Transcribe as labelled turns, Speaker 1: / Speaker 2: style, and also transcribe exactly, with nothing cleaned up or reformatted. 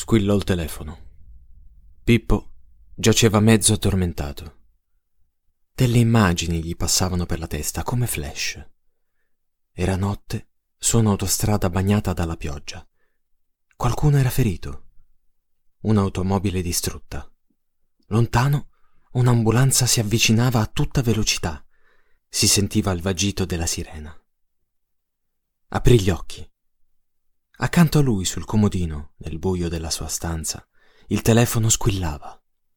Speaker 1: Squillò il telefono. Pippo giaceva mezzo addormentato. Delle immagini gli passavano per la testa come flash. Era notte su un'autostrada bagnata dalla pioggia. Qualcuno era ferito. Un'automobile distrutta. Lontano un'ambulanza si avvicinava a tutta velocità. Si sentiva il vagito della sirena. Aprì gli occhi. Accanto a lui, sul comodino, nel buio della sua stanza, il telefono squillava.